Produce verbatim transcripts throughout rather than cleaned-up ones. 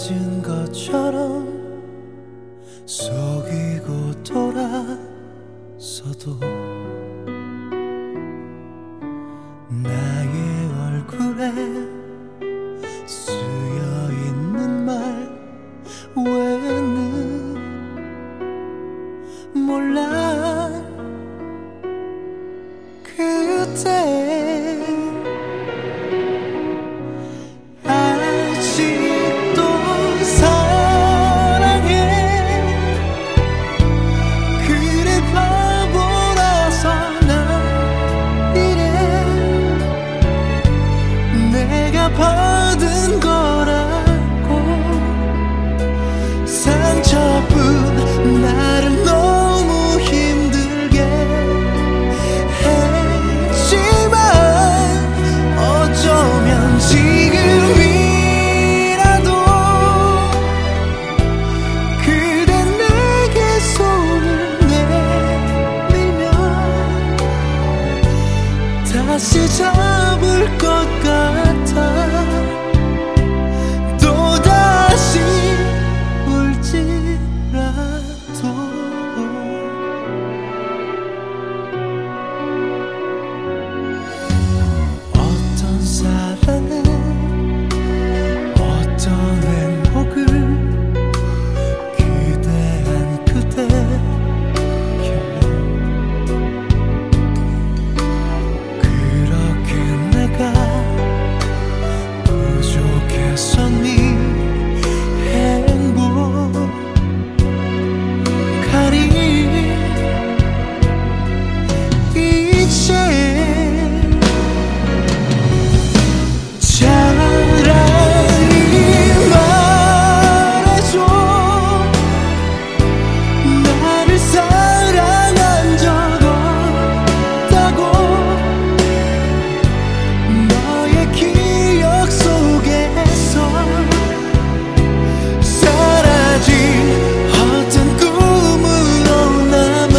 잊은 것처럼 속이고 돌아서도 나의 얼굴에 쓰여있는 말 외에는 몰라. 그때 아직도 사랑해. 그래 바보라서 난 이래. 내가 받은 거라고 상처뿐 나를 너무 힘들게 했지만 어쩌면 지금이라도 그대 내게 손을 내밀면 다시 잡을 것 같아. 또다시 울지라도 어떤 사랑은 어떤 행복을 기대한 그대에게 그렇게 내가 부족해서 네 행복하리. 이제 차라리 말해줘. 나를 사랑한 적 없다고. 너의 기억 속에서 사라진 어떤 꿈으로 남아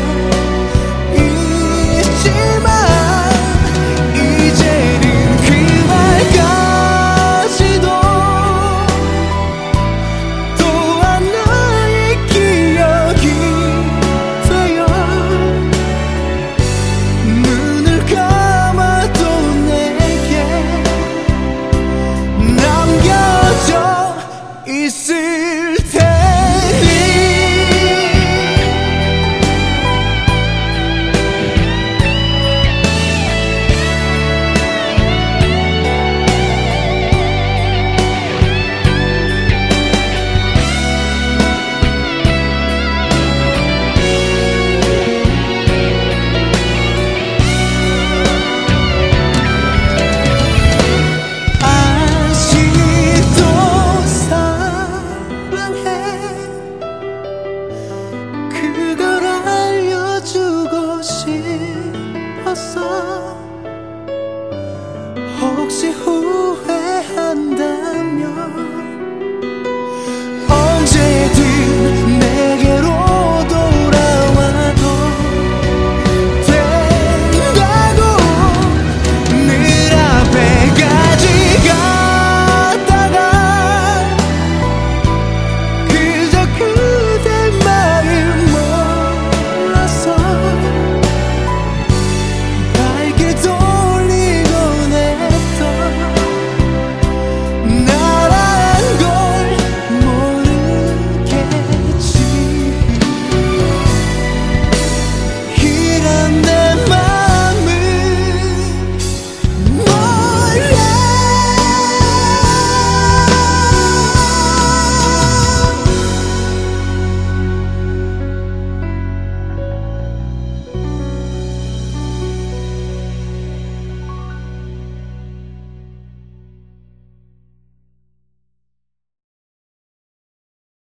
있지만 이제는 그 말까지도 또한 나의 기억이 되어 눈을 감아도 내게 남겨져 있을